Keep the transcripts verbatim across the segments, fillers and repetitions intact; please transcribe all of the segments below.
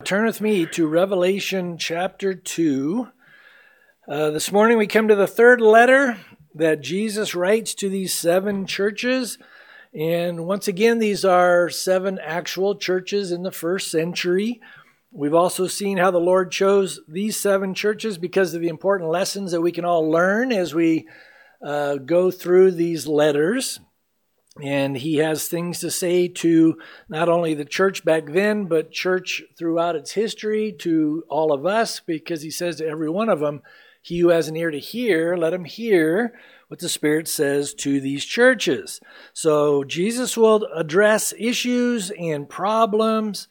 turn with me to Revelation chapter two. Uh, this morning we come to the third letter that Jesus writes to these seven churches. And once again, these are seven actual churches in the first century. We've also seen how the Lord chose these seven churches because of the important lessons that we can all learn as we uh, go through these letters. And he has things to say to not only the church back then, but church throughout its history, to all of us, because he says to every one of them, he who has an ear to hear, let him hear what the Spirit says to these churches. So Jesus will address issues and problems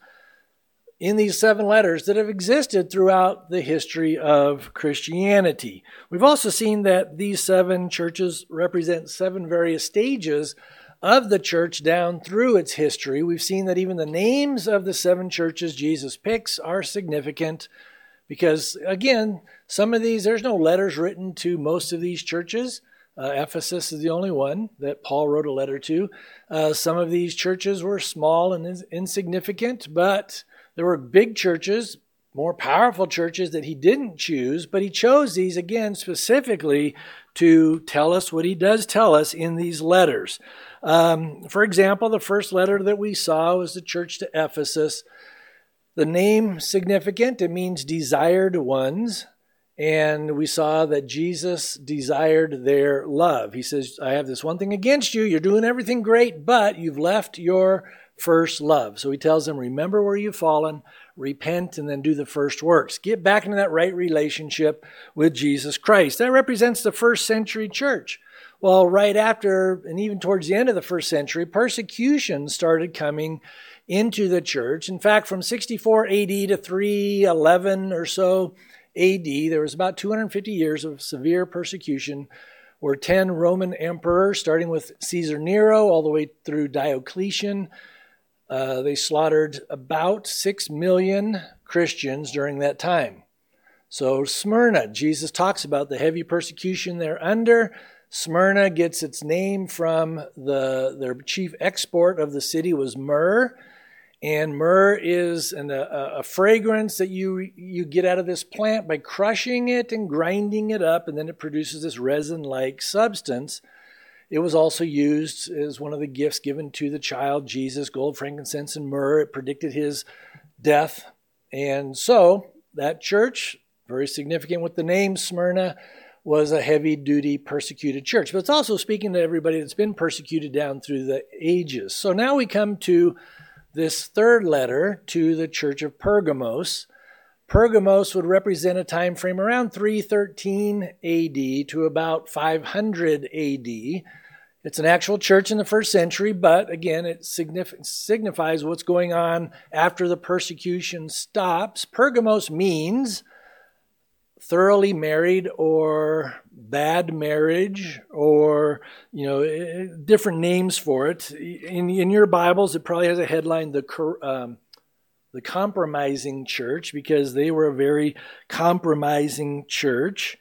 in these seven letters that have existed throughout the history of Christianity. We've also seen that these seven churches represent seven various stages of the church down through its history. We've seen that even the names of the seven churches Jesus picks are significant because, again, some of these, there's no letters written to most of these churches. Uh, Ephesus is the only one that Paul wrote a letter to. Uh, some of these churches were small and ins- insignificant, but there were big churches, more powerful churches that he didn't choose, but he chose these, again, specifically to tell us what he does tell us in these letters. Um, for example, the first letter that we saw was the church to Ephesus. The name significant, it means desired ones. And we saw that Jesus desired their love. He says, I have this one thing against you. You're doing everything great, but you've left your first love. So he tells them, remember where you've fallen, repent, and then do the first works. Get back into that right relationship with Jesus Christ. That represents the first century church. Well, right after, and even towards the end of the first century, persecution started coming into the church. In fact, from sixty-four A D to three eleven or so A D, there was about two hundred fifty years of severe persecution where ten Roman emperors, starting with Caesar Nero all the way through Diocletian, uh, they slaughtered about six million Christians during that time. So Smyrna, Jesus talks about the heavy persecution they're under. Smyrna gets its name from the their chief export of the city was myrrh. And myrrh is an, a, a fragrance that you you get out of this plant by crushing it and grinding it up, and then it produces this resin-like substance. It was also used as one of the gifts given to the child Jesus, gold, frankincense, and myrrh. It predicted his death. And so that church, very significant with the name Smyrna, was a heavy-duty persecuted church. But it's also speaking to everybody that's been persecuted down through the ages. So now we come to this third letter to the church of Pergamos. Pergamos would represent a time frame around three thirteen A D to about five hundred A D. It's an actual church in the first century, but again, it signif- signifies what's going on after the persecution stops. Pergamos means thoroughly married or bad marriage, or, you know, different names for it. In, in your Bibles, it probably has a headline, the um, the compromising church, because they were a very compromising church.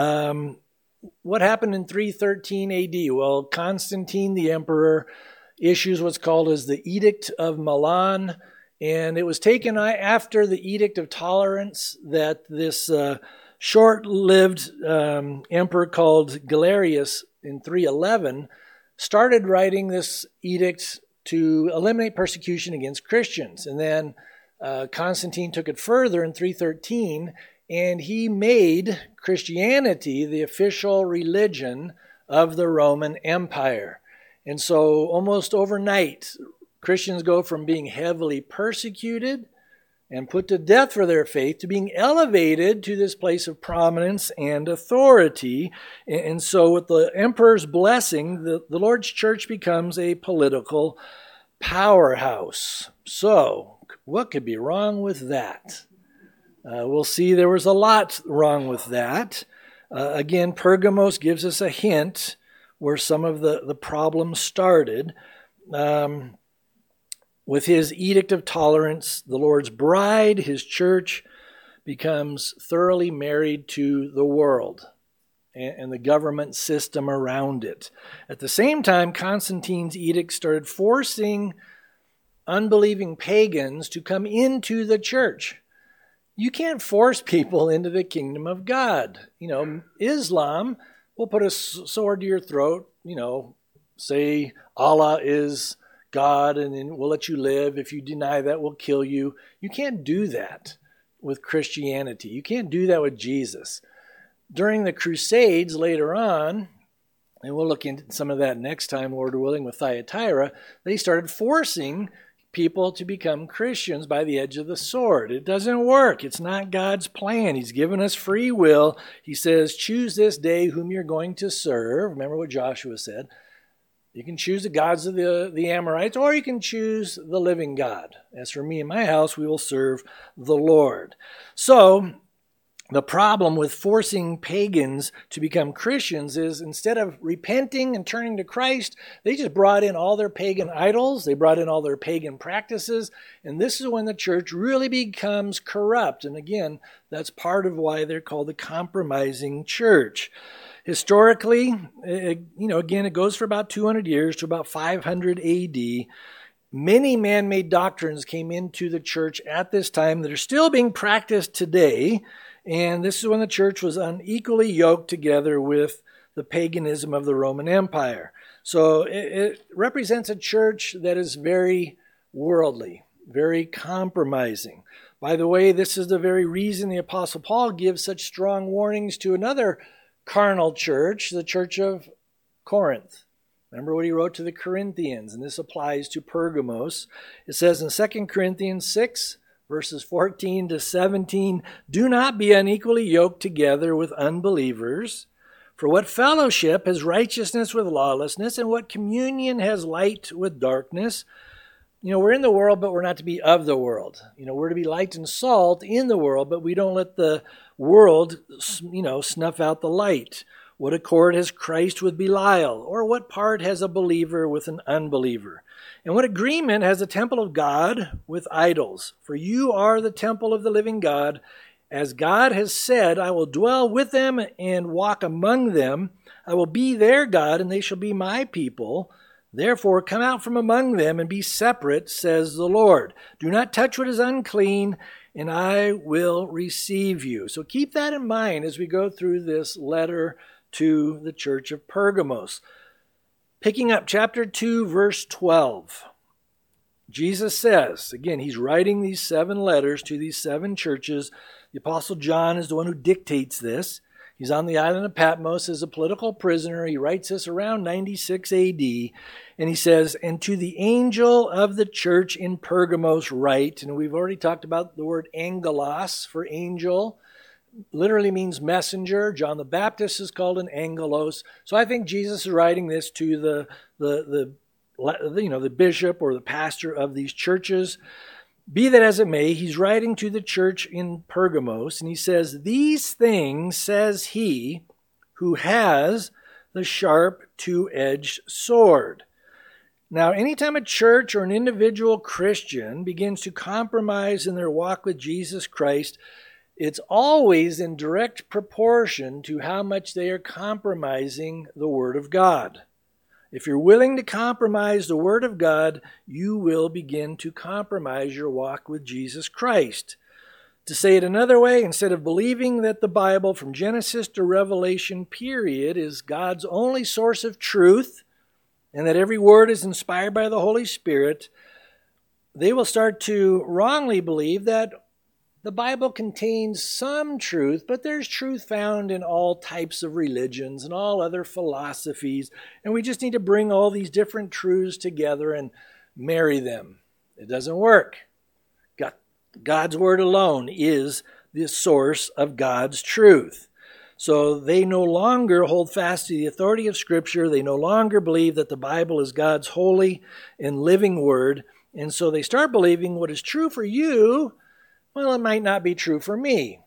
Um, what happened in three thirteen A D? Well, Constantine, the emperor, issues what's called as the Edict of Milan, and it was taken after the Edict of Tolerance that this uh, short-lived um, emperor called Galerius in three eleven started writing this edict to eliminate persecution against Christians. And then uh, Constantine took it further in three thirteen, and he made Christianity the official religion of the Roman Empire. And so almost overnight, Christians go from being heavily persecuted and put to death for their faith to being elevated to this place of prominence and authority. And so with the emperor's blessing, the, the Lord's church becomes a political powerhouse. So what could be wrong with that? Uh, we'll see there was a lot wrong with that. Uh, again, Pergamos gives us a hint where some of the, the problems started. Um, With his edict of tolerance, the Lord's bride, his church, becomes thoroughly married to the world and the government system around it. At the same time, Constantine's edict started forcing unbelieving pagans to come into the church. You can't force people into the kingdom of God. You know, Islam will put a sword to your throat, you know, say Allah is God and then we'll let you live. If you deny that, we'll kill you. You can't do that with Christianity. You can't do that with Jesus. During the Crusades later on, and we'll look into some of that next time, Lord willing, with Thyatira, they started forcing people to become Christians by the edge of the sword. It doesn't work. It's not God's plan. He's given us free will. He says, choose this day whom you're going to serve. Remember what Joshua said. You can choose the gods of the, the Amorites, or you can choose the living God. As for me and my house, we will serve the Lord. So, the problem with forcing pagans to become Christians is instead of repenting and turning to Christ, they just brought in all their pagan idols. They brought in all their pagan practices. And this is when the church really becomes corrupt. And again, that's part of why they're called the compromising church. Historically, it, you know, again, it goes for about two hundred years to about five hundred A D. Many man-made doctrines came into the church at this time that are still being practiced today. And this is when the church was unequally yoked together with the paganism of the Roman Empire. So it, it represents a church that is very worldly, very compromising. By the way, this is the very reason the Apostle Paul gives such strong warnings to another carnal church, the church of Corinth. Remember what he wrote to the Corinthians, and this applies to Pergamos. It says in Second Corinthians six, verses fourteen to seventeen, do not be unequally yoked together with unbelievers. For what fellowship has righteousness with lawlessness, and what communion has light with darkness? You know, we're in the world, but we're not to be of the world. You know, we're to be light and salt in the world, but we don't let the world, you know, snuff out the light. What accord has Christ with Belial? Or what part has a believer with an unbeliever? And what agreement has the temple of God with idols? For you are the temple of the living God. As God has said, I will dwell with them and walk among them. I will be their God, and they shall be my people. Therefore, come out from among them and be separate, says the Lord. Do not touch what is unclean, and I will receive you. So keep that in mind as we go through this letter to the church of Pergamos. Picking up chapter two, verse twelve. Jesus says, again, he's writing these seven letters to these seven churches. The Apostle John is the one who dictates this. He's on the island of Patmos as a political prisoner. He writes this around ninety-six A D. And he says, and to the angel of the church in Pergamos write, and we've already talked about the word angelos for angel. Literally means messenger. John the Baptist is called an angelos. So I think Jesus is writing this to the, the, the, you know, the bishop or the pastor of these churches. Be that as it may, he's writing to the church in Pergamos, and he says, these things says he who has the sharp two-edged sword. Now, anytime a church or an individual Christian begins to compromise in their walk with Jesus Christ, it's always in direct proportion to how much they are compromising the Word of God. If you're willing to compromise the Word of God, you will begin to compromise your walk with Jesus Christ. To say it another way, instead of believing that the Bible from Genesis to Revelation, period, is God's only source of truth, and that every word is inspired by the Holy Spirit, they will start to wrongly believe that the Bible contains some truth, but there's truth found in all types of religions and all other philosophies, and we just need to bring all these different truths together and marry them. It doesn't work. God, God's Word alone is the source of God's truth. So they no longer hold fast to the authority of Scripture. They no longer believe that the Bible is God's holy and living Word, and so they start believing what is true for you, well, it might not be true for me.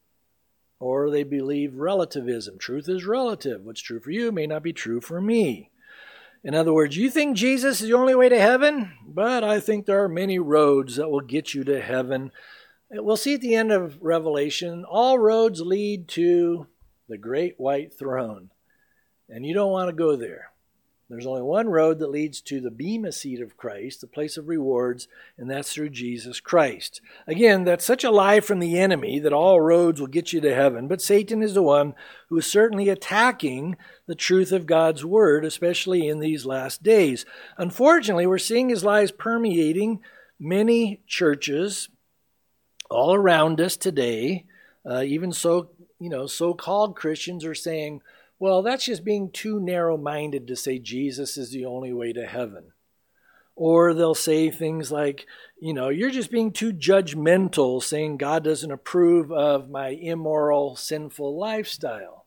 Or they believe relativism. Truth is relative. What's true for you may not be true for me. In other words, you think Jesus is the only way to heaven, but I think there are many roads that will get you to heaven. We'll see at the end of Revelation, all roads lead to the great white throne. And you don't want to go there. There's only one road that leads to the bema seat of Christ, the place of rewards, and that's through Jesus Christ. Again, that's such a lie from the enemy that all roads will get you to heaven, but Satan is the one who is certainly attacking the truth of God's word, especially in these last days. Unfortunately, we're seeing his lies permeating many churches all around us today. Uh, even so, you know, so-called Christians are saying, well, that's just being too narrow-minded to say Jesus is the only way to heaven. Or they'll say things like, you know, you're just being too judgmental, saying God doesn't approve of my immoral, sinful lifestyle.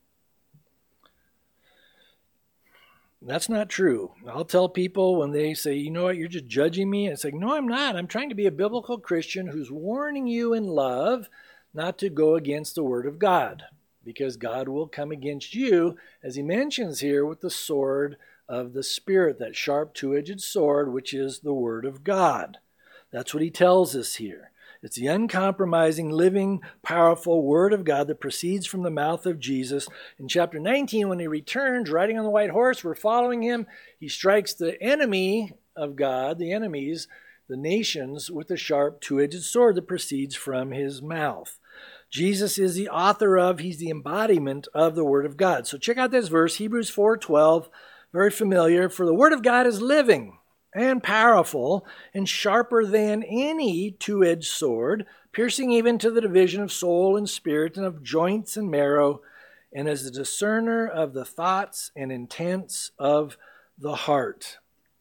That's not true. I'll tell people when they say, you know what, you're just judging me. It's like, no, I'm not. I'm trying to be a biblical Christian who's warning you in love not to go against the Word of God. Because God will come against you, as he mentions here, with the sword of the Spirit, that sharp two-edged sword, which is the Word of God. That's what he tells us here. It's the uncompromising, living, powerful Word of God that proceeds from the mouth of Jesus. In chapter nineteen, when he returns, riding on the white horse, we're following him. He strikes the enemy of God, the enemies, the nations, with the sharp two-edged sword that proceeds from his mouth. Jesus is the author of, he's the embodiment of the Word of God. So check out this verse, Hebrews four twelve, very familiar. For the Word of God is living and powerful and sharper than any two-edged sword, piercing even to the division of soul and spirit and of joints and marrow, and is the discerner of the thoughts and intents of the heart.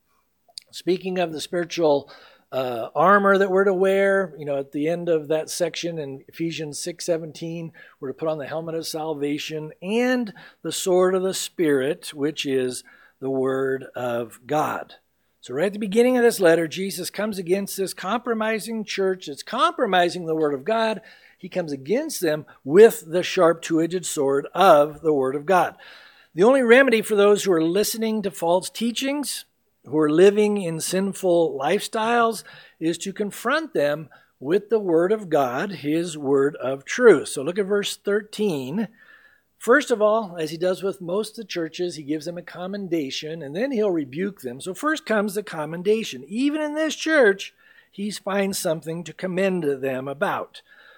Speaking of the spiritual Uh, armor that we're to wear, you know, at the end of that section in Ephesians six seventeen, we're to put on the helmet of salvation and the sword of the Spirit, which is the Word of God. So right at the beginning of this letter, Jesus comes against this compromising church that's compromising the Word of God. He comes against them with the sharp two-edged sword of the Word of God. The only remedy for those who are listening to false teachings, who are living in sinful lifestyles, is to confront them with the Word of God, his word of truth. So look at verse thirteen. First of all, as he does with most of the churches, he gives them a commendation, and then he'll rebuke them. So first comes the commendation. Even in this church, he finds something to commend them about.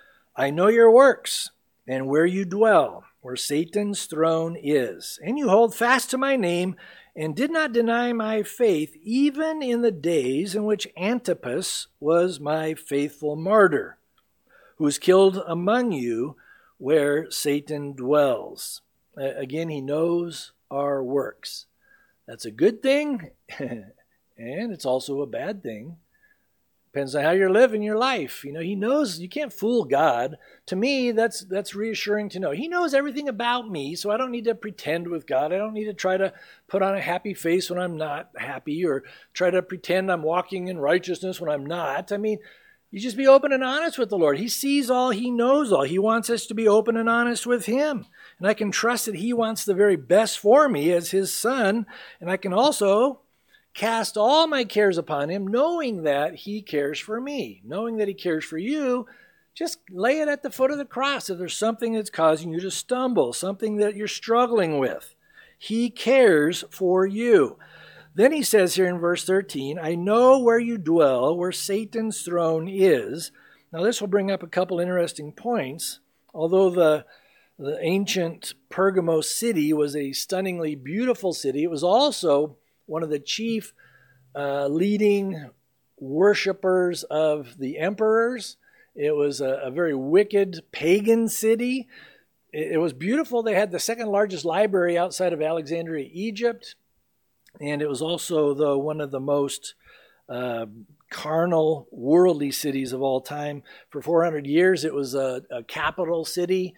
I know your works, and where you dwell, where Satan's throne is, and you hold fast to my name, and did not deny my faith, even in the days in which Antipas was my faithful martyr, who was killed among you where Satan dwells. Uh, again, he knows our works. That's a good thing, and it's also a bad thing. Depends on how you're living your life. You know, he knows you can't fool God. To me, that's that's reassuring to know. He knows everything about me, so I don't need to pretend with God. I don't need to try to put on a happy face when I'm not happy or try to pretend I'm walking in righteousness when I'm not. I mean, you just be open and honest with the Lord. He sees all. He knows all. He wants us to be open and honest with him. And I can trust that he wants the very best for me as his son. And I can also cast all my cares upon him, knowing that he cares for me, knowing that he cares for you. Just lay it at the foot of the cross. If there's something that's causing you to stumble, something that you're struggling with, he cares for you. Then he says here in verse thirteen, I know where you dwell, where Satan's throne is. Now this will bring up a couple interesting points. Although the, the ancient Pergamos city was a stunningly beautiful city, it was also one of the chief uh, leading worshipers of the emperors. It was a, a very wicked pagan city. It, it was beautiful. They had the second largest library outside of Alexandria, Egypt. And it was also the one of the most uh, carnal, worldly cities of all time. For four hundred years, it was a, a capital city.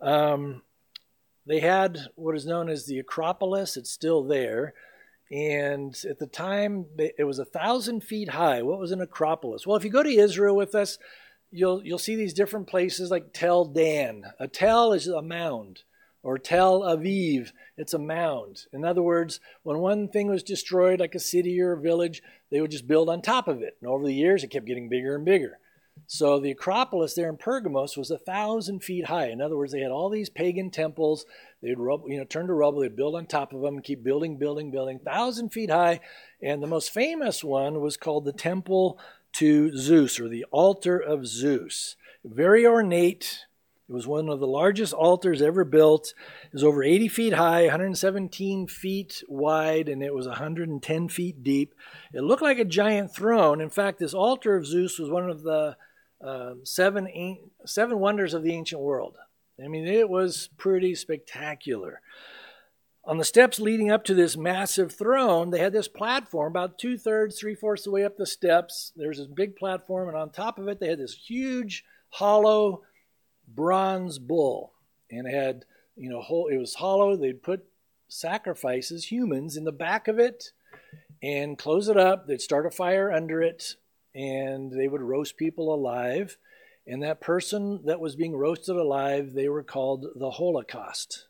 Um, they had what is known as the Acropolis. It's still there. And at the time, it was a thousand feet high. What was an Acropolis? Well, if you go to Israel with us, you'll you'll see these different places like Tel Dan. A tel is a mound, or Tel Aviv, it's a mound. In other words, when one thing was destroyed, like a city or a village, they would just build on top of it. And over the years, it kept getting bigger and bigger. So the Acropolis there in Pergamos was a thousand feet high. In other words, they had all these pagan temples. They'd rub, you know, turn to rubble. They'd build on top of them and keep building, building, building, thousand feet high. And the most famous one was called the Temple to Zeus, or the Altar of Zeus. Very ornate. It was one of the largest altars ever built. It was over eighty feet high, one hundred seventeen feet wide, and it was one hundred ten feet deep. It looked like a giant throne. In fact, this altar of Zeus was one of the uh, seven, seven wonders of the ancient world. I mean, it was pretty spectacular. On the steps leading up to this massive throne, they had this platform about two-thirds, three-fourths of the way up the steps. There's this big platform, and on top of it, they had this huge, hollow bronze bull. And it had, you know, whole, it was hollow. They'd put sacrifices, humans, in the back of it and close it up. They'd start a fire under it, and they would roast people alive. And that person that was being roasted alive, they were called the Holocaust.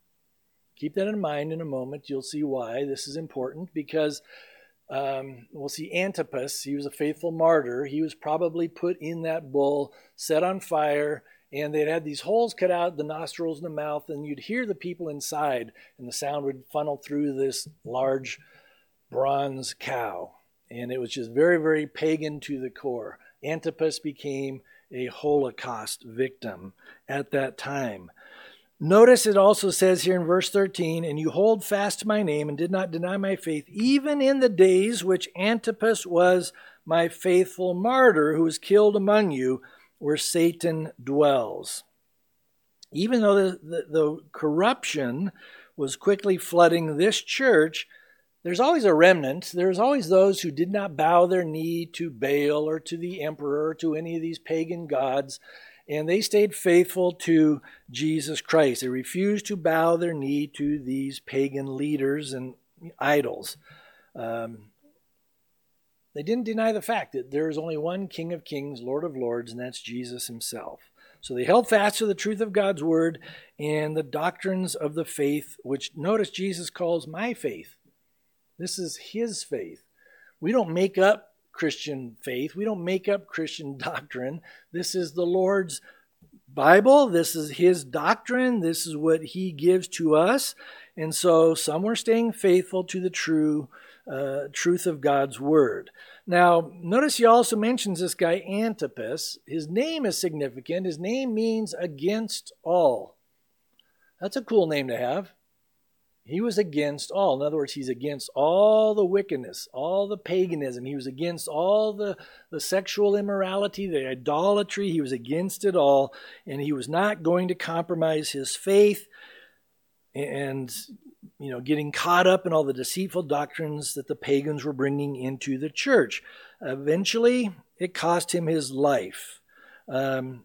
Keep that in mind in a moment. You'll see why this is important, because um, we'll see Antipas. He was a faithful martyr. He was probably put in that bull, set on fire, and they'd had these holes cut out, the nostrils and the mouth, and you'd hear the people inside, and the sound would funnel through this large bronze cow. And it was just very, very pagan to the core. Antipas became a Holocaust victim at that time. Notice it also says here in verse thirteen, and you hold fast to my name and did not deny my faith, even in the days which Antipas was my faithful martyr, who was killed among you, where Satan dwells. Even though the, the, the corruption was quickly flooding this church, there's always a remnant. There's always those who did not bow their knee to Baal or to the emperor or to any of these pagan gods. And they stayed faithful to Jesus Christ. They refused to bow their knee to these pagan leaders and idols. Um, they didn't deny the fact that there is only one King of Kings, Lord of Lords, and that's Jesus himself. So they held fast to the truth of God's word and the doctrines of the faith, which notice Jesus calls my faith. This is his faith. We don't make up Christian faith. We don't make up Christian doctrine. This is the Lord's Bible. This is his doctrine. This is what he gives to us. And so some were staying faithful to the true uh, truth of God's word. Now, notice he also mentions this guy Antipas. His name is significant. His name means against all. That's a cool name to have. He was against all. In other words, he's against all the wickedness, all the paganism. He was against all the, the sexual immorality, the idolatry. He was against it all. And he was not going to compromise his faith and, you know, getting caught up in all the deceitful doctrines that the pagans were bringing into the church. Eventually, it cost him his life. Um,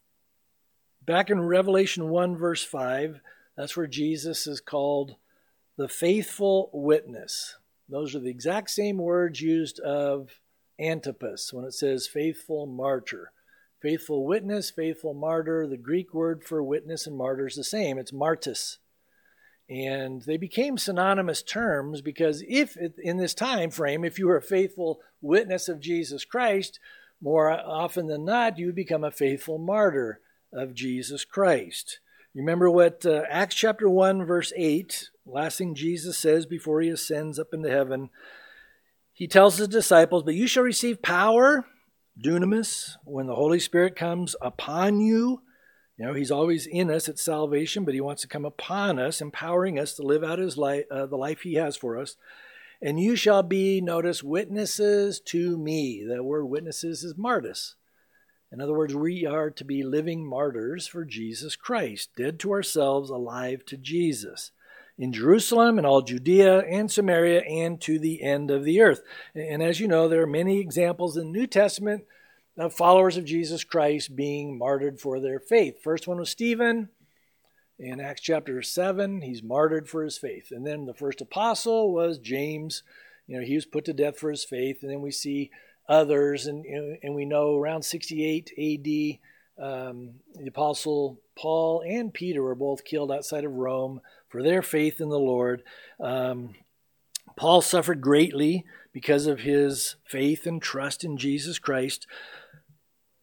back in Revelation one, verse five, that's where Jesus is called the faithful witness. Those are the exact same words used of Antipas when it says faithful martyr. Faithful witness, faithful martyr. The Greek word for witness and martyr is the same. It's martys. And they became synonymous terms because if in this time frame, if you were a faithful witness of Jesus Christ, more often than not, you would become a faithful martyr of Jesus Christ. Remember what uh, Acts chapter one, verse eight, last thing Jesus says before he ascends up into heaven. He tells his disciples, but you shall receive power, dunamis, when the Holy Spirit comes upon you. You know, he's always in us at salvation, but he wants to come upon us, empowering us to live out his life, uh, the life he has for us. And you shall be, notice, witnesses to me. The word witnesses is martys. In other words, we are to be living martyrs for Jesus Christ, dead to ourselves, alive to Jesus, in Jerusalem and all Judea and Samaria and to the end of the earth. And as you know, there are many examples in the New Testament of followers of Jesus Christ being martyred for their faith. First one was Stephen. In Acts chapter seven, he's martyred for his faith. And then the first apostle was James. You know, he was put to death for his faith. And then we see others, and and we know around sixty-eight A D, um, the apostle Paul and Peter were both killed outside of Rome for their faith in the Lord. Um, Paul suffered greatly because of his faith and trust in Jesus Christ.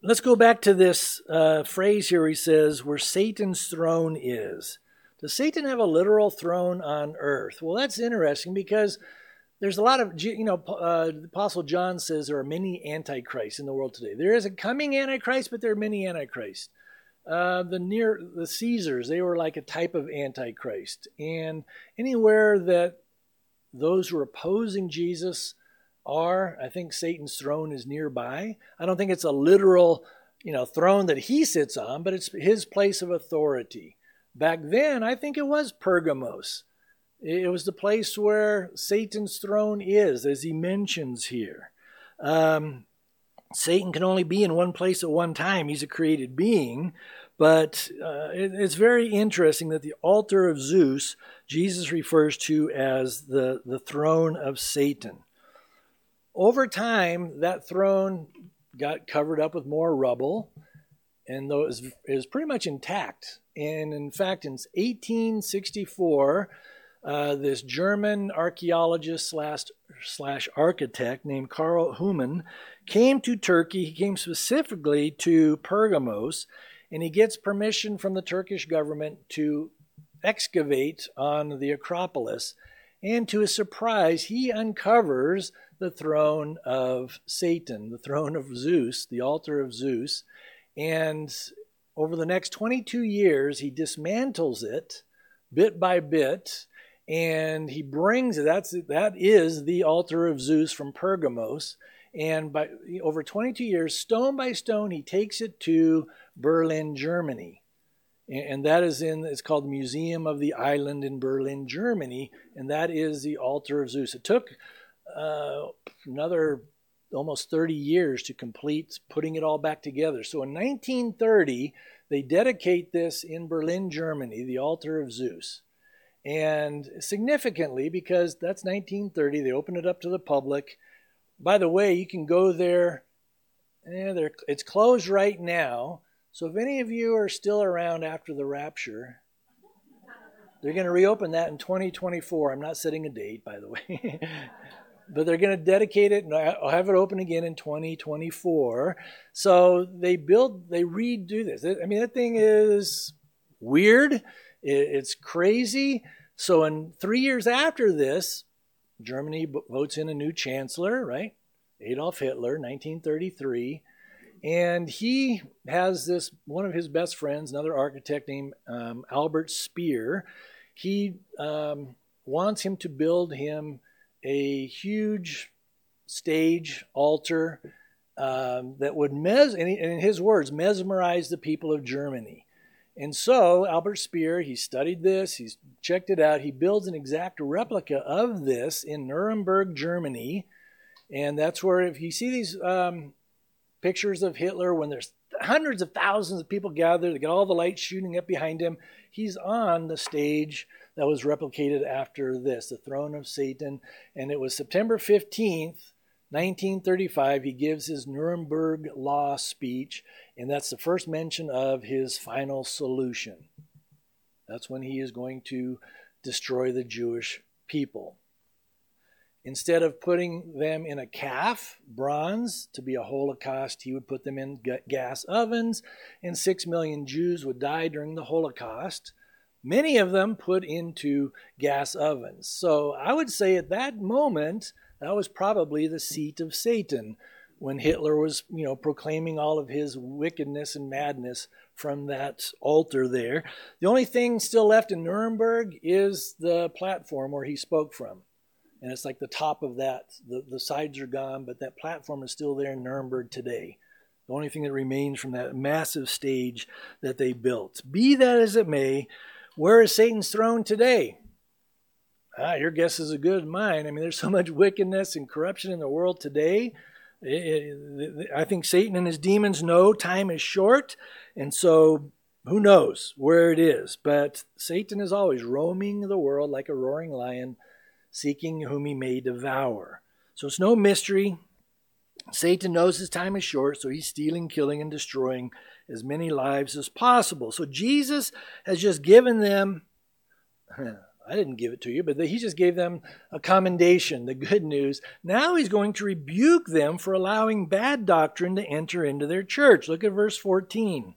let's go back to this uh, phrase here. He says, where Satan's throne is. Does Satan have a literal throne on earth? Well, that's interesting because there's a lot of, you know, uh, the Apostle John says there are many antichrists in the world today. There is a coming antichrist, but there are many antichrists. Uh, the near the Caesars, they were like a type of antichrist. And anywhere that those who are opposing Jesus are, I think Satan's throne is nearby. I don't think it's a literal, you know, throne that he sits on, but it's his place of authority. Back then, I think it was Pergamos. It was the place where Satan's throne is, as he mentions here. Um, Satan can only be in one place at one time. He's a created being. But uh, it, it's very interesting that the altar of Zeus, Jesus refers to as the, the throne of Satan. Over time, that throne got covered up with more rubble, and though it was, it was pretty much intact. And in fact, in eighteen sixty-four, Uh, this German archaeologist slash, slash architect named Karl Humann came to Turkey. He came specifically to Pergamos, and he gets permission from the Turkish government to excavate on the Acropolis. And to his surprise, he uncovers the throne of Satan, the throne of Zeus, the altar of Zeus. And over the next twenty-two years, he dismantles it bit by bit. And he brings it, that's, that is the altar of Zeus from Pergamos. And by over twenty-two years, stone by stone, he takes it to Berlin, Germany. And that is in, it's called the Museum of the Island in Berlin, Germany. And that is the altar of Zeus. It took uh, another almost thirty years to complete putting it all back together. So in nineteen thirty, they dedicate this in Berlin, Germany, the altar of Zeus. And significantly, because that's nineteen thirty, they open it up to the public. By the way, you can go there. Eh, it's closed right now. So if any of you are still around after the rapture, they're going to reopen that in twenty twenty-four. I'm not setting a date, by the way. But they're going to dedicate it, and I'll have it open again in twenty twenty-four. So they build, they redo this. I mean, that thing is weird. It's crazy. So in three years after this, Germany votes in a new chancellor, right? Adolf Hitler, nineteen thirty-three. And he has this, one of his best friends, another architect named um, Albert Speer. He um, wants him to build him a huge stage altar um, that would, mes- in his words, mesmerize the people of Germany. And so Albert Speer, he studied this, he's checked it out. He builds an exact replica of this in Nuremberg, Germany. And that's where, if you see these um, pictures of Hitler, when there's hundreds of thousands of people gathered, they got all the lights shooting up behind him, he's on the stage that was replicated after this, the throne of Satan. And it was September fifteenth, nineteen thirty-five, he gives his Nuremberg Law speech, and that's the first mention of his final solution. That's when he is going to destroy the Jewish people. Instead of putting them in a calf, bronze, to be a Holocaust, he would put them in gas ovens, and six million Jews would die during the Holocaust. Many of them put into gas ovens. So I would say at that moment, that was probably the seat of Satan when Hitler was, you know, proclaiming all of his wickedness and madness from that altar there. The only thing still left in Nuremberg is the platform where he spoke from. And it's like the top of that. The, the sides are gone, but that platform is still there in Nuremberg today. The only thing that remains from that massive stage that they built. Be that as it may, where is Satan's throne today? Ah, your guess is as good as mine. I mean, there's so much wickedness and corruption in the world today. It, it, I think Satan and his demons know time is short, and so who knows where it is. But Satan is always roaming the world like a roaring lion, seeking whom he may devour. So it's no mystery. Satan knows his time is short, so he's stealing, killing, and destroying as many lives as possible. So Jesus has just given them I didn't give it to you, but he just gave them a commendation, the good news. Now he's going to rebuke them for allowing bad doctrine to enter into their church. Look at verse fourteen.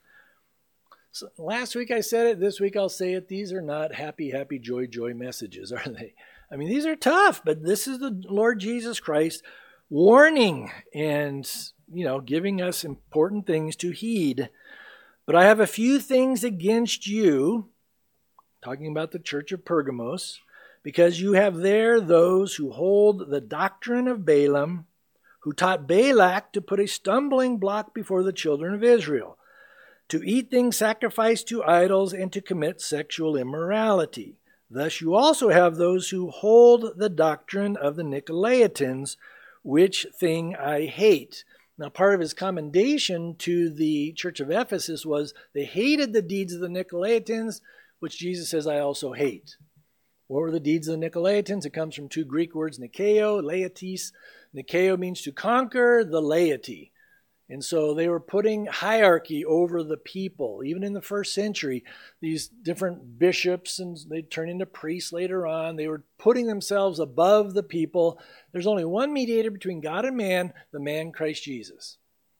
So last week I said it, this week I'll say it. These are not happy, happy, joy, joy messages, are they? I mean, these are tough, but this is the Lord Jesus Christ warning and, you know, giving us important things to heed. But I have a few things against you, talking about the church of Pergamos, because you have there those who hold the doctrine of Balaam, who taught Balak to put a stumbling block before the children of Israel, to eat things sacrificed to idols, and to commit sexual immorality. Thus you also have those who hold the doctrine of the Nicolaitans, which thing I hate. Now, part of his commendation to the church of Ephesus was they hated the deeds of the Nicolaitans, which Jesus says, I also hate. What were the deeds of the Nicolaitans? It comes from two Greek words, Nikeo, laetis. Nikeo means to conquer the laity. And so they were putting hierarchy over the people. Even in the first century, these different bishops, and they'd turn into priests later on, they were putting themselves above the people. There's only one mediator between God and man, the man Christ Jesus.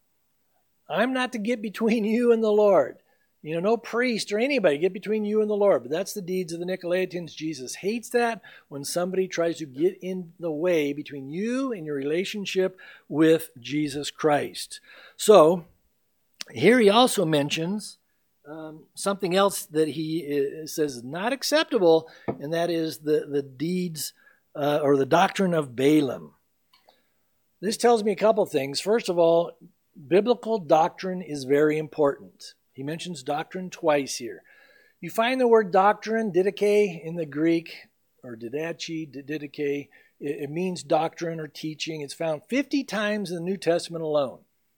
I'm not to get between you and the Lord. You know, no priest or anybody get between you and the Lord. But that's the deeds of the Nicolaitans. Jesus hates that when somebody tries to get in the way between you and your relationship with Jesus Christ. So, here he also mentions um, something else that he is, says is not acceptable, and that is the, the deeds uh, or the doctrine of Balaam. This tells me a couple things. First of all, biblical doctrine is very important. He mentions doctrine twice here. You find the word doctrine, didache, in the Greek, or didache, didache. It means doctrine or teaching. It's found fifty times in the New Testament alone.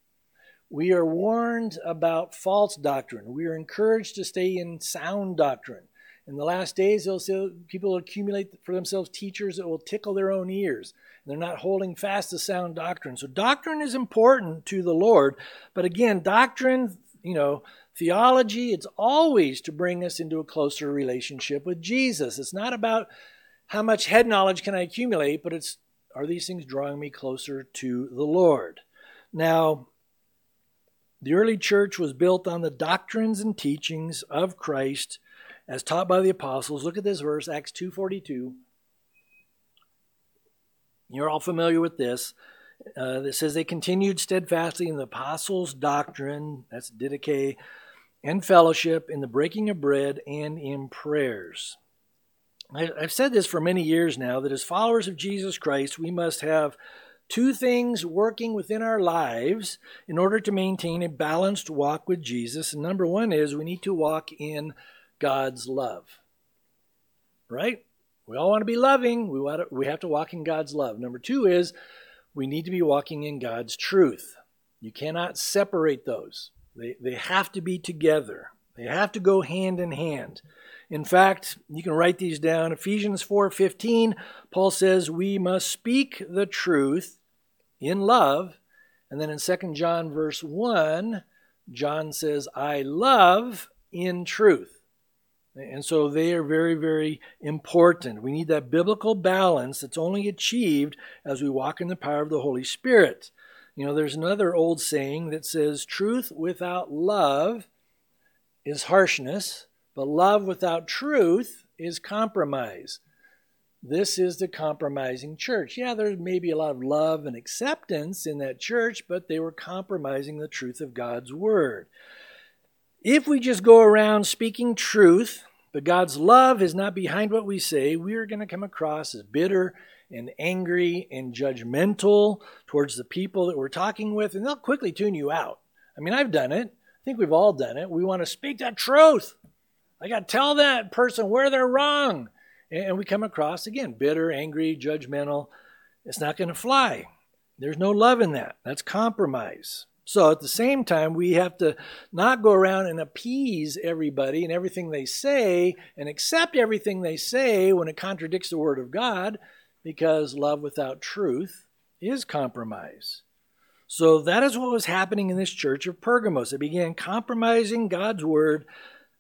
We are warned about false doctrine. We are encouraged to stay in sound doctrine. In the last days, they'll say people will accumulate for themselves teachers that will tickle their own ears. They're not holding fast to sound doctrine. So doctrine is important to the Lord. But again, doctrine, you know, theology, it's always to bring us into a closer relationship with Jesus. It's not about how much head knowledge can I accumulate, but it's, are these things drawing me closer to the Lord? Now, the early church was built on the doctrines and teachings of Christ as taught by the apostles. Look at this verse, Acts two forty-two. You're all familiar with this. Uh, that says they continued steadfastly in the apostles' doctrine, that's didache, and fellowship, in the breaking of bread, and in prayers. I, I've said this for many years now, that as followers of Jesus Christ, we must have two things working within our lives in order to maintain a balanced walk with Jesus. And number one is we need to walk in God's love. Right? We all want to be loving. We want to, we have to walk in God's love. Number two is we need to be walking in God's truth. You cannot separate those. They, they have to be together. They have to go hand in hand. In fact, you can write these down. Ephesians four fifteen, Paul says we must speak the truth in love. And then in Second John verse one, John says, I love in truth. And so they are very, very important. We need that biblical balance that's only achieved as we walk in the power of the Holy Spirit. You know, there's another old saying that says, truth without love is harshness, but love without truth is compromise. This is the compromising church. Yeah, there may be a lot of love and acceptance in that church, but they were compromising the truth of God's word. If we just go around speaking truth, but God's love is not behind what we say, we are going to come across as bitter and angry and judgmental towards the people that we're talking with, and they'll quickly tune you out. I mean, I've done it. I think we've all done it. We want to speak that truth. I got to tell that person where they're wrong. And we come across, again, bitter, angry, judgmental. It's not going to fly. There's no love in that. That's compromise. So at the same time, we have to not go around and appease everybody and everything they say and accept everything they say when it contradicts the Word of God, because love without truth is compromise. So that is what was happening in this church of Pergamos. It began compromising God's Word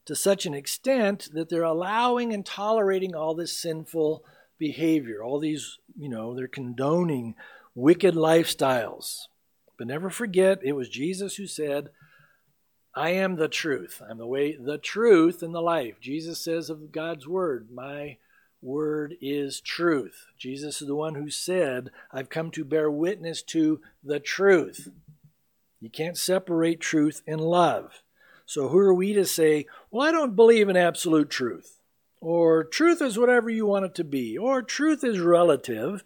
to such an extent that they're allowing and tolerating all this sinful behavior, all these, you know, they're condoning wicked lifestyles. But never forget, it was Jesus who said, I am the truth. I'm the way, the truth, and the life. Jesus says of God's word, my word is truth. Jesus is the one who said, I've come to bear witness to the truth. You can't separate truth and love. So who are we to say, well, I don't believe in absolute truth, or truth is whatever you want it to be, or truth is relative.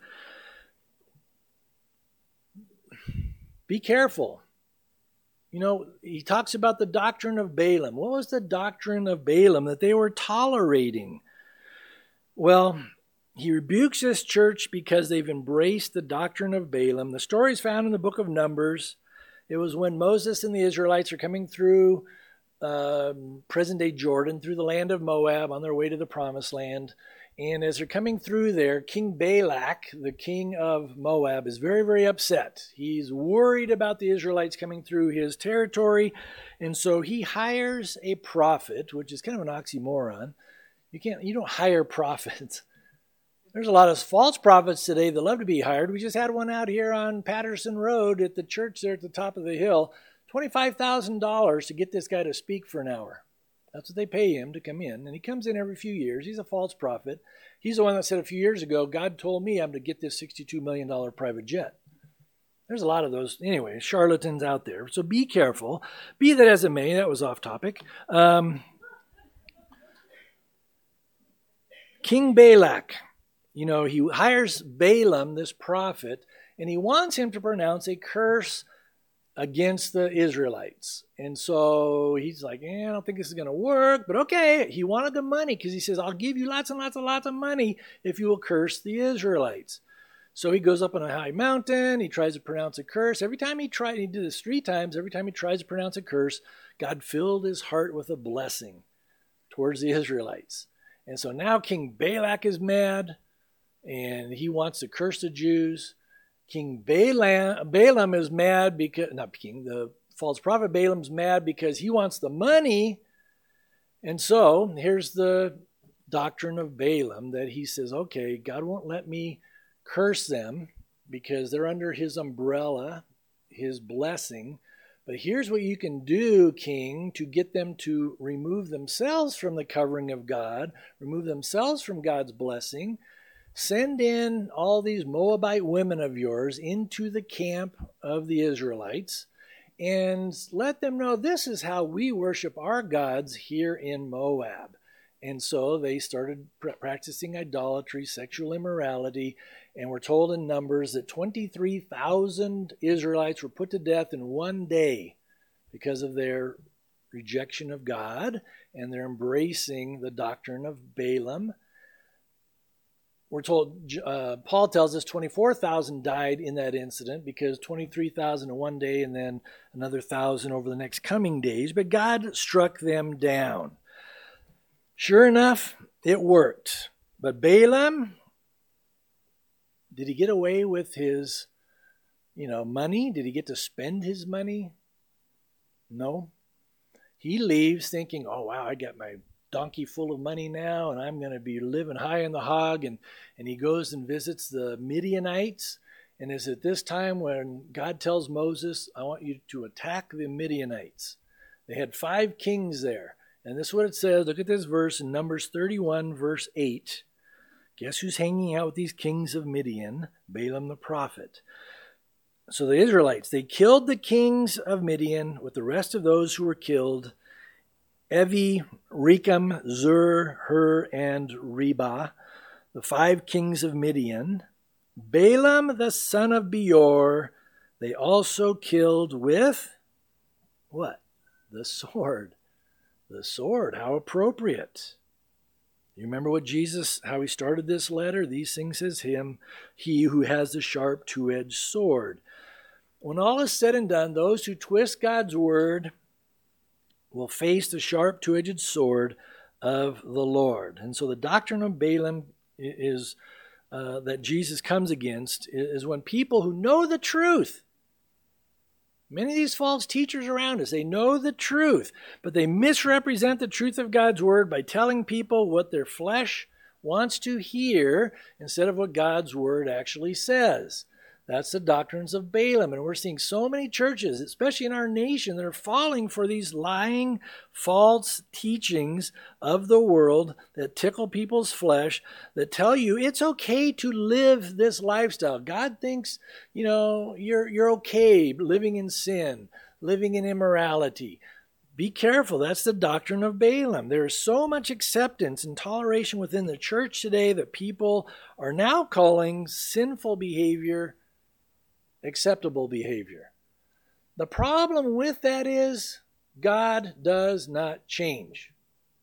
Be careful. You know, he talks about the doctrine of Balaam. What was the doctrine of Balaam that they were tolerating? Well, he rebukes this church because they've embraced the doctrine of Balaam. The story is found in the book of Numbers. It was when Moses and the Israelites are coming through um, present-day Jordan, through the land of Moab, on their way to the promised land. And as they're coming through there, King Balak, the king of Moab, is very, very upset. He's worried about the Israelites coming through his territory. And so he hires a prophet, which is kind of an oxymoron. You can't, you don't hire prophets. There's a lot of false prophets today that love to be hired. We just had one out here on Patterson Road at the church there at the top of the hill. twenty-five thousand dollars to get this guy to speak for an hour. That's what they pay him to come in. And he comes in every few years. He's a false prophet. He's the one that said a few years ago, God told me I'm to get this sixty-two million dollars private jet. There's a lot of those, anyway, charlatans out there. So be careful. Be that as it may, that was off topic. Um, King Balak, you know, he hires Balaam, this prophet, and he wants him to pronounce a curse against the Israelites. And so he's like, eh, I don't think this is going to work, but okay. He wanted the money because he says, I'll give you lots and lots and lots of money if you will curse the Israelites. So he goes up on a high mountain. He tries to pronounce a curse. Every time he tried, he did this three times. Every time he tries to pronounce a curse, God filled his heart with a blessing towards the Israelites. And so now King Balak is mad, and he wants to curse the Jews. King Balaam, Balaam is mad because, not King, the false prophet Balaam's mad because he wants the money. And so here's the doctrine of Balaam that he says, okay, God won't let me curse them because they're under his umbrella, his blessing. But here's what you can do, king, to get them to remove themselves from the covering of God, remove themselves from God's blessing. Send in all these Moabite women of yours into the camp of the Israelites and let them know this is how we worship our gods here in Moab. And so they started pr- practicing idolatry, sexual immorality, and we're told in Numbers that twenty-three thousand Israelites were put to death in one day because of their rejection of God and their embracing the doctrine of Balaam. We're told, uh, Paul tells us twenty-four thousand died in that incident because twenty-three thousand in one day and then another one thousand over the next coming days. But God struck them down. Sure enough, it worked. But Balaam, did he get away with his, you know, money? Did he get to spend his money? No. He leaves thinking, oh, wow, I got my donkey full of money now, and I'm going to be living high in the hog. And, and he goes and visits the Midianites. And it's at this time when God tells Moses, I want you to attack the Midianites. They had five kings there. And this is what it says. Look at this verse in Numbers thirty-one, verse eight. Guess who's hanging out with these kings of Midian? Balaam the prophet. So the Israelites, they killed the kings of Midian with the rest of those who were killed. Evi, Rekam, Zur, Hur, and Reba, the five kings of Midian. Balaam, the son of Beor, they also killed with, what? The sword. The sword, how appropriate. You remember what Jesus, how he started this letter? These things says him, he who has the sharp two-edged sword. When all is said and done, those who twist God's word will face the sharp two-edged sword of the Lord. And so the doctrine of Balaam is uh, that Jesus comes against is when people who know the truth, Many of these false teachers around us, they know the truth, but they misrepresent the truth of God's word by telling people what their flesh wants to hear instead of what God's word actually says. That's the doctrines of Balaam. And we're seeing so many churches, especially in our nation, that are falling for these lying, false teachings of the world that tickle people's flesh, that tell you it's okay to live this lifestyle. God thinks, you know, you're, you're okay living in sin, living in immorality. Be careful. That's the doctrine of Balaam. There is so much acceptance and toleration within the church today that people are now calling sinful behavior acceptable behavior. The problem with that is God does not change.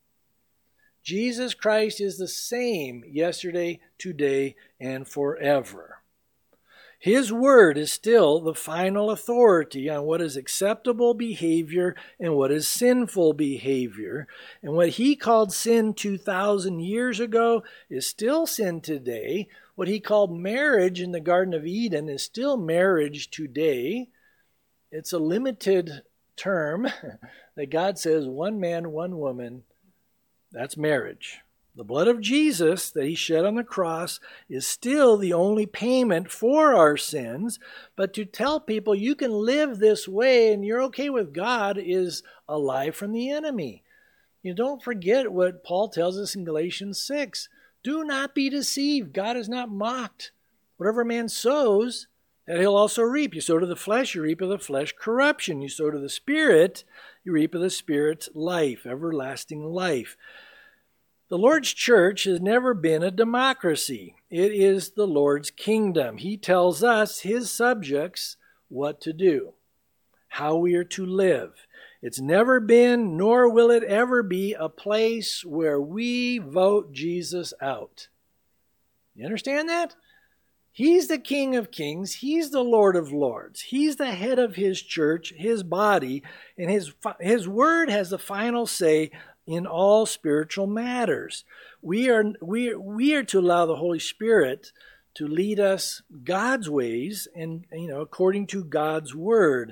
Jesus Christ is the same yesterday, today, and forever. His word is still the final authority on what is acceptable behavior and what is sinful behavior. And what he called sin two thousand years ago is still sin today. What he called marriage in the Garden of Eden is still marriage today. It's a limited term that God says one man, one woman, that's marriage. The blood of Jesus that he shed on the cross is still the only payment for our sins. But to tell people you can live this way and you're okay with God is a lie from the enemy. You don't forget what Paul tells us in Galatians six. Do not be deceived. God is not mocked. Whatever man sows, that he'll also reap. You sow to the flesh, you reap of the flesh corruption. You sow to the Spirit, you reap of the Spirit life, everlasting life. The Lord's church has never been a democracy. It is the Lord's kingdom. He tells us, his subjects, what to do, how we are to live. It's never been, nor will it ever be, a place where we vote Jesus out. You understand that? He's the King of Kings. He's the Lord of Lords. He's the head of his church, his body, and his, his word has the final say in all spiritual matters. We are, we, we are to allow the Holy Spirit to lead us God's ways and, you know, according to God's word.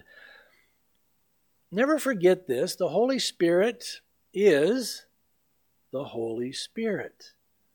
Never forget this. The Holy Spirit is the Holy Spirit.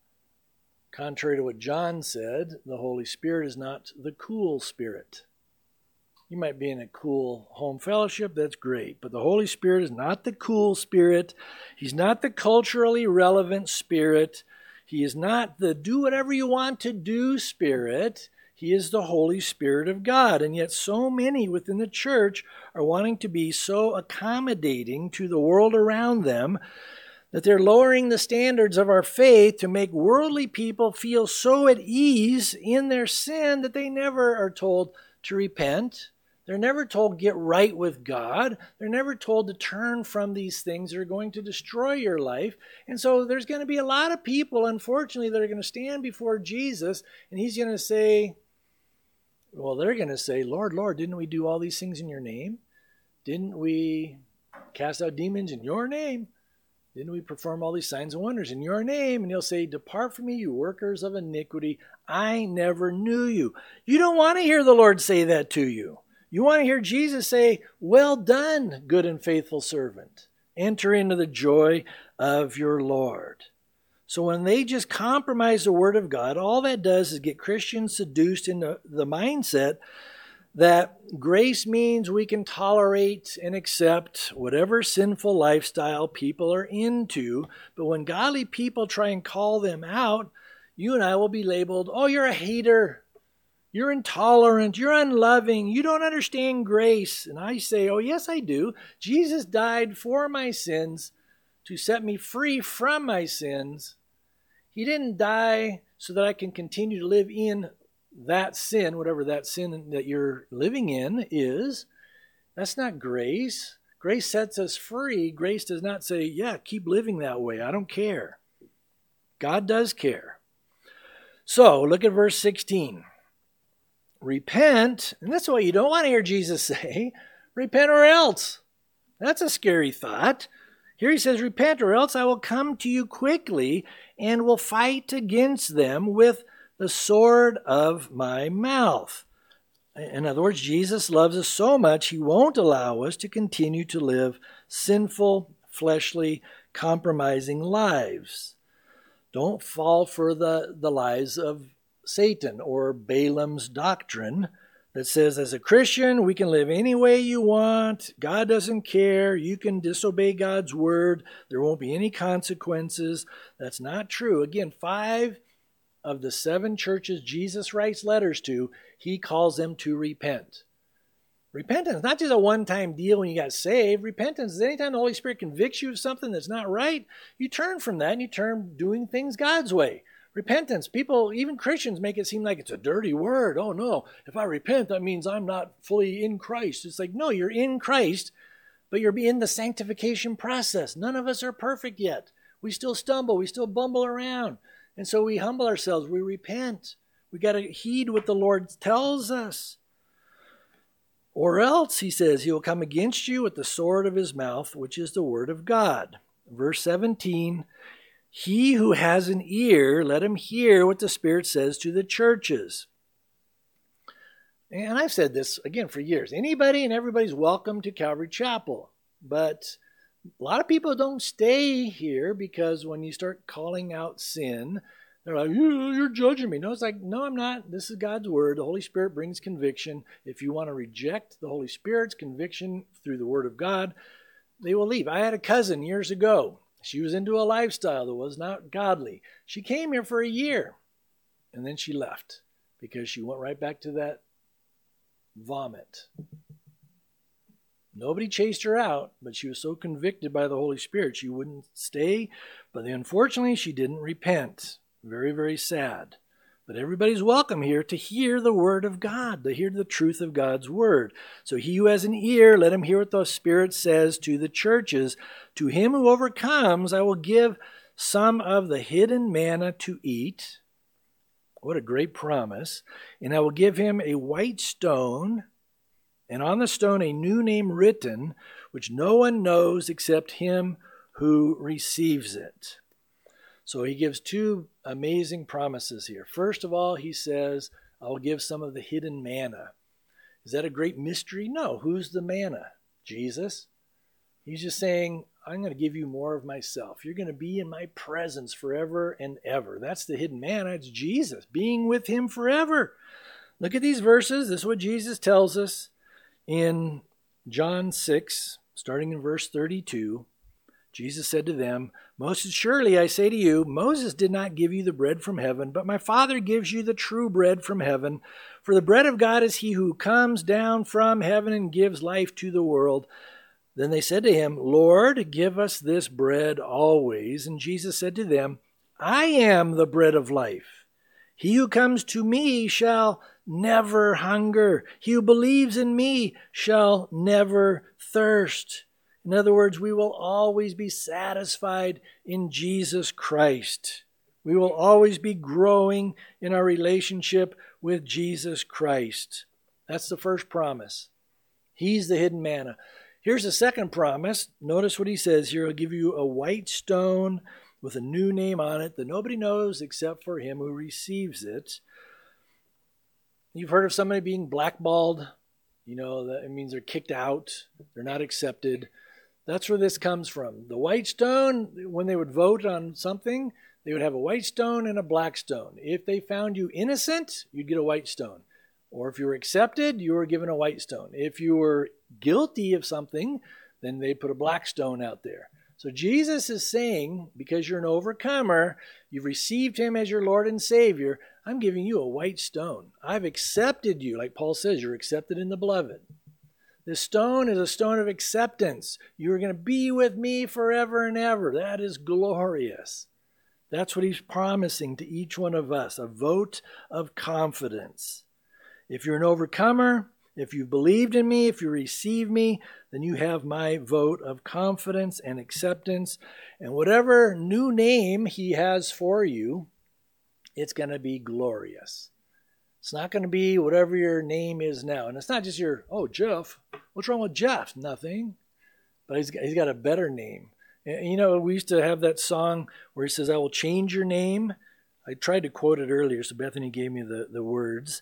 Contrary to what John said, the Holy Spirit is not the cool spirit. You might be in a cool home fellowship, that's great. But the Holy Spirit is not the cool spirit. He's not the culturally relevant spirit. He is not the do whatever you want to do spirit. He is the Holy Spirit of God. And yet so many within the church are wanting to be so accommodating to the world around them that they're lowering the standards of our faith to make worldly people feel so at ease in their sin that they never are told to repent. They're never told get right with God. They're never told to turn from these things that are going to destroy your life. And so there's going to be a lot of people, unfortunately, that are going to stand before Jesus, and he's going to say, well, they're going to say, Lord, Lord, didn't we do all these things in your name? Didn't we cast out demons in your name? Didn't we perform all these signs and wonders in your name? And he'll say, depart from me, you workers of iniquity. I never knew you. You don't want to hear the Lord say that to you. You want to hear Jesus say, well done, good and faithful servant. Enter into the joy of your Lord. So when they just compromise the word of God, all that does is get Christians seduced into the mindset that grace means we can tolerate and accept whatever sinful lifestyle people are into. But when godly people try and call them out, you and I will be labeled, oh, you're a hater. You're intolerant. You're unloving. You don't understand grace. And I say, oh, yes, I do. Jesus died for my sins to set me free from my sins. He didn't die so that I can continue to live in that sin, whatever that sin that you're living in is. That's not grace. Grace sets us free. Grace does not say, yeah, keep living that way. I don't care. God does care. So look at verse sixteen. Repent, and that's what you don't want to hear Jesus say. Repent or else. That's a scary thought. Here he says, repent or else I will come to you quickly and will fight against them with the sword of my mouth. In other words, Jesus loves us so much, he won't allow us to continue to live sinful, fleshly, compromising lives. Don't fall for the, the lies of Satan or Balaam's doctrine that says, as a Christian, we can live any way you want. God doesn't care. You can disobey God's word. There won't be any consequences. That's not true. Again, five of the seven churches Jesus writes letters to, he calls them to repent. Repentance, not just a one-time deal when you got saved. Repentance is anytime the Holy Spirit convicts you of something that's not right, you turn from that and you turn doing things God's way. Repentance, people, even Christians, make it seem like it's a dirty word. Oh no, if I repent, that means I'm not fully in Christ. It's like, no, you're in Christ, but you're in the sanctification process. None of us are perfect yet. We still stumble, we still bumble around. And so we humble ourselves, we repent. We got to heed what the Lord tells us. Or else, he says, he will come against you with the sword of his mouth, which is the word of God. Verse seventeen, he who has an ear, let him hear what the Spirit says to the churches. And I've said this, again, for years. Anybody and everybody's welcome to Calvary Chapel. But a lot of people don't stay here because when you start calling out sin, they're like, you, you're judging me. No, it's like, no, I'm not. This is God's word. The Holy Spirit brings conviction. If you want to reject the Holy Spirit's conviction through the word of God, they will leave. I had a cousin years ago. She was into a lifestyle that was not godly. She came here for a year, and then she left because she went right back to that vomit. Nobody chased her out, but she was so convicted by the Holy Spirit she wouldn't stay. But unfortunately, she didn't repent. Very, very sad. But everybody's welcome here to hear the word of God, to hear the truth of God's word. So he who has an ear, let him hear what the Spirit says to the churches. To him who overcomes, I will give some of the hidden manna to eat. What a great promise. And I will give him a white stone, and on the stone a new name written, which no one knows except him who receives it. So he gives two amazing promises here. First of all, he says, I will give some of the hidden manna. Is that a great mystery? No. Who's the manna? Jesus. He's just saying, I'm going to give you more of myself. You're going to be in my presence forever and ever. That's the hidden manna. It's Jesus, being with him forever. Look at these verses. This is what Jesus tells us in John six, starting in verse thirty-two. Jesus said to them, most assuredly I say to you, Moses did not give you the bread from heaven, but my Father gives you the true bread from heaven. For the bread of God is he who comes down from heaven and gives life to the world. Then they said to him, Lord, give us this bread always. And Jesus said to them, I am the bread of life. He who comes to me shall never hunger. He who believes in me shall never thirst. In other words, we will always be satisfied in Jesus Christ. We will always be growing in our relationship with Jesus Christ. That's the first promise. He's the hidden manna. Here's the second promise. Notice what he says here. He'll give you a white stone with a new name on it that nobody knows except for him who receives it. You've heard of somebody being blackballed. You know, that it means they're kicked out. They're not accepted. That's where this comes from. The white stone, when they would vote on something, they would have a white stone and a black stone. If they found you innocent, you'd get a white stone. Or if you were accepted, you were given a white stone. If you were guilty of something, then they put a black stone out there. So Jesus is saying, because you're an overcomer, you've received him as your Lord and Savior, I'm giving you a white stone. I've accepted you. Like Paul says, you're accepted in the beloved. This stone is a stone of acceptance. You are going to be with me forever and ever. That is glorious. That's what he's promising to each one of us, a vote of confidence. If you're an overcomer, if you've believed in me, if you receive me, then you have my vote of confidence and acceptance. And whatever new name he has for you, it's going to be glorious. It's not going to be whatever your name is now. And it's not just your, oh, Jeff. What's wrong with Jeff? Nothing. But he's got, he's got a better name. And, you know, we used to have that song where he says, I will change your name. I tried to quote it earlier, so Bethany gave me the, the words.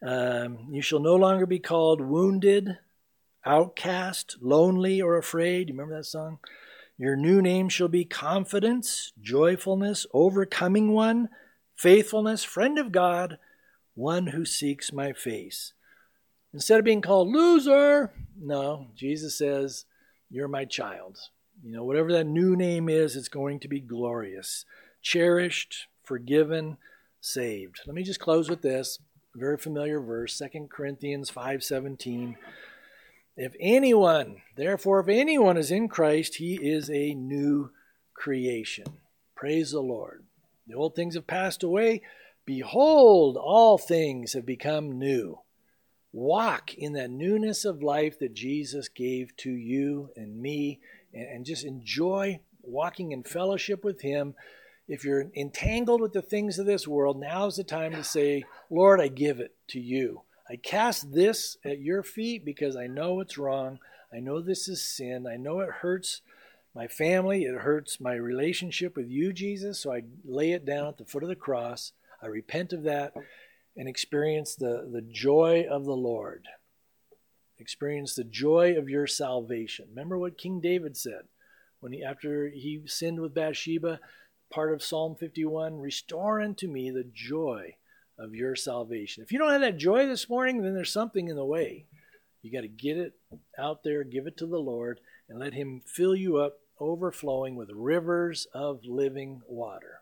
Um, you shall no longer be called wounded, outcast, lonely, or afraid. You remember that song? Your new name shall be confidence, joyfulness, overcoming one, faithfulness, friend of God, one who seeks my face. Instead of being called loser, no, Jesus says, you're my child. You know, whatever that new name is, it's going to be glorious, cherished, forgiven, saved. Let me just close with this very familiar verse, Second Corinthians five seventeen. If anyone, therefore, if anyone is in Christ, he is a new creation. Praise the Lord. The old things have passed away. Behold, all things have become new. Walk in that newness of life that Jesus gave to you and me, and just enjoy walking in fellowship with him. If you're entangled with the things of this world, now's the time to say, Lord, I give it to you. I cast this at your feet because I know it's wrong. I know this is sin. I know it hurts my family. It hurts my relationship with you, Jesus. So I lay it down at the foot of the cross. I repent of that and experience the, the joy of the Lord. Experience the joy of your salvation. Remember what King David said when he, after he sinned with Bathsheba, part of Psalm fifty-one, restore unto me the joy of your salvation. If you don't have that joy this morning, then there's something in the way. You got to get it out there, give it to the Lord, and let him fill you up, overflowing with rivers of living water.